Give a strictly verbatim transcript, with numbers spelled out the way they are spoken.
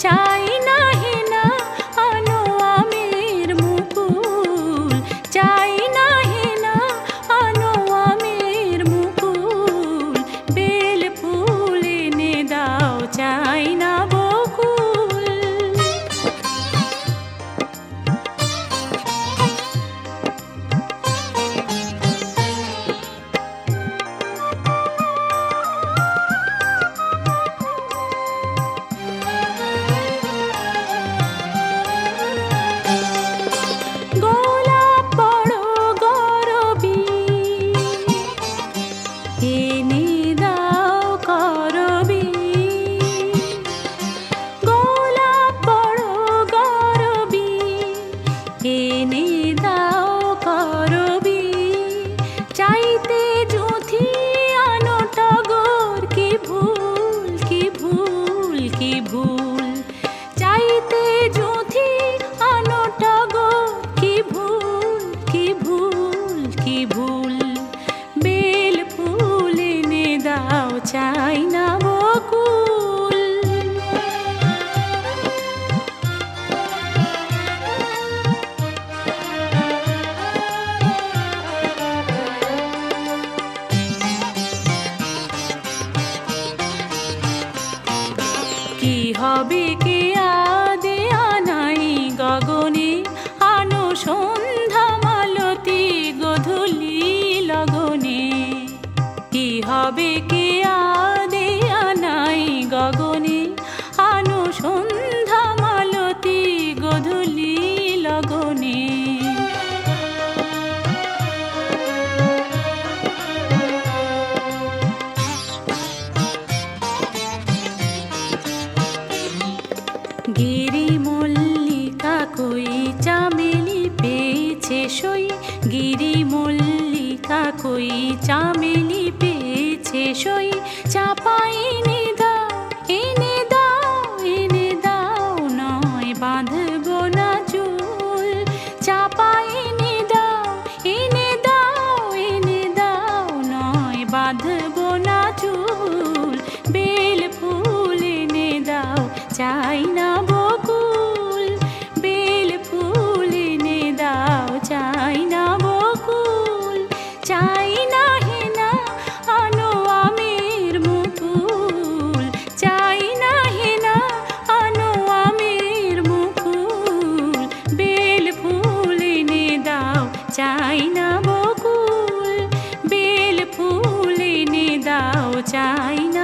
চাই না হেনা আনো আমের মুকুল, চাই না হেনা আনো আমের মুকুল, বেল ফুল এনে দাও চাই না বকুল। গোলাপ বড় গরবী এনে দাও করবী, গোলাপ বড় গরবী এনে দাও করবী, চাইতে জুথি আনো টগর কি ভুল কি ভুল কি ভুল, চাইতে জুথি আনো টগর কি ভুল কি ভুল কি ভুল, বেল ফুল এনে দাও চাই না বকুল। কি হবে কে আদে আনাই গগনে, আনো সন্ধ্যা মালতী গধূলি লগনে, কি হবে কে আদে আনাই গগনে, আনো সন্ধ্যা মালতী গধূলি লগনে। গিরি মল্লিকা কই চামেলি পেয়েছে সই, গিরি মল্লিকা কই চামেলি পেয়েছে সই, চাপা এনে দাও এনে দাও এনে দাও নয় বাঁধব না চুল, চাপা এনে দাও এনে দাও এনে দাও নয় বাঁধব না চুল, বেল ফুল এনে দাও চাই না বকুল, বেল ফুল এনে দাও চাই না বকুল, চাই না হেনা আনো আমের মুকুল, চাই না হেনা আনো আমের মুকুল, বেল ফুল এনে দাও চাই না বকুল, বেল ফুল এনে দাও চাই না